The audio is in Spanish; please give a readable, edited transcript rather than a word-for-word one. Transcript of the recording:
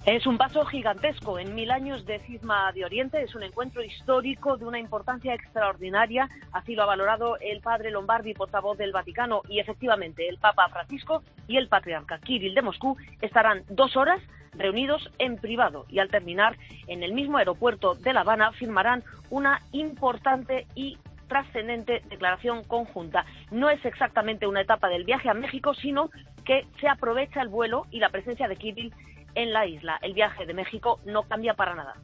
Es un paso gigantesco en 1000 años de cisma de Oriente, es un encuentro histórico de una importancia extraordinaria, así lo ha valorado el padre Lombardi, portavoz del Vaticano, y efectivamente el Papa Francisco y el patriarca Kirill de Moscú estarán 2 horas reunidos en privado y al terminar en el mismo aeropuerto de La Habana firmarán una importante y trascendente declaración conjunta. No es exactamente una etapa del viaje a México, sino que se aprovecha el vuelo y la presencia de Kirill en la isla. El viaje de México no cambia para nada.